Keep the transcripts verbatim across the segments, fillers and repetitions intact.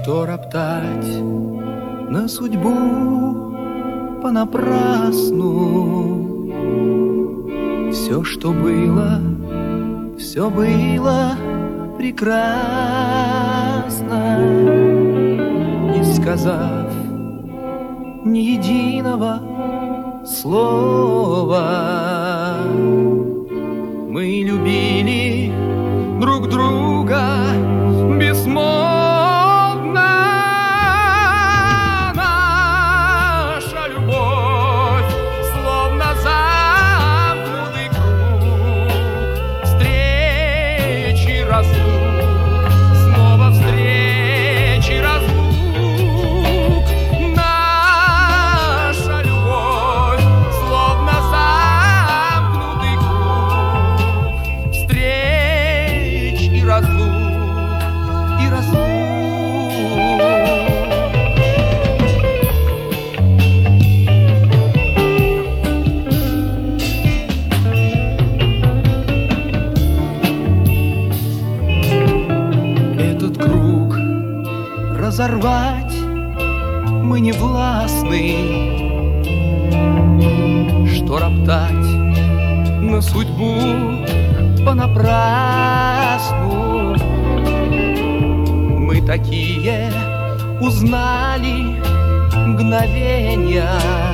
Что роптать на судьбу понапрасну? Все, что было, все было прекрасно, не сказав ни единого слова. Мы любили друг друга безмолвно. Наша любовь словно замкнутый круг, встречи, разлук, снова встречи, разлук. Наша любовь словно замкнутый круг, встреч и разлук, и разлук. Этот круг разорвать мы не властны. Что роптать на судьбу понапрасну? Мы такие узнали мгновенья,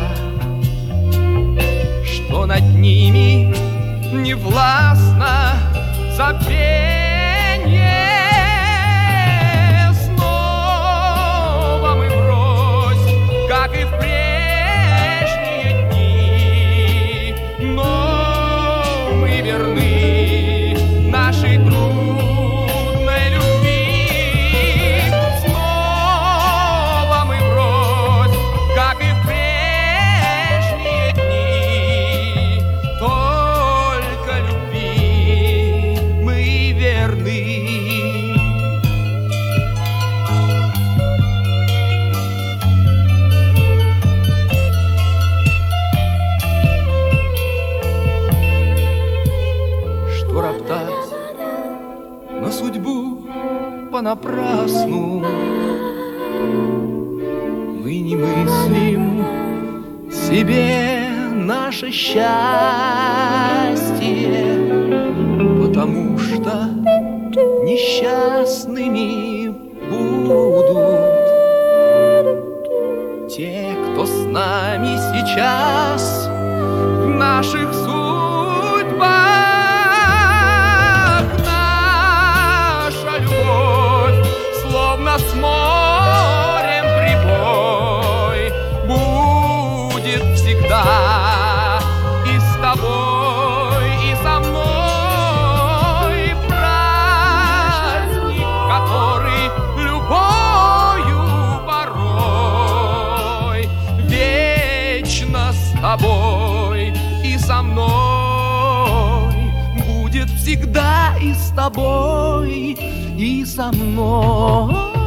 что над ними не властно забвенье. Снова мы врозь, как и в прежние дни, но мы верны нашей трудной любви. Снова мы врозь, как и в прежние дни, только любви мы верны. Что роптать на судьбу понапрасну? Мы не мыслим себе наше счастье, потому что несчастными будут те, кто с нами сейчас в наших судьбах. Наша любовь словно с морем прибой будет всегда и с тобой, и со мной. Праздник, который любою порой вечно с тобой и со мной, будет всегда и с тобой, и со мной.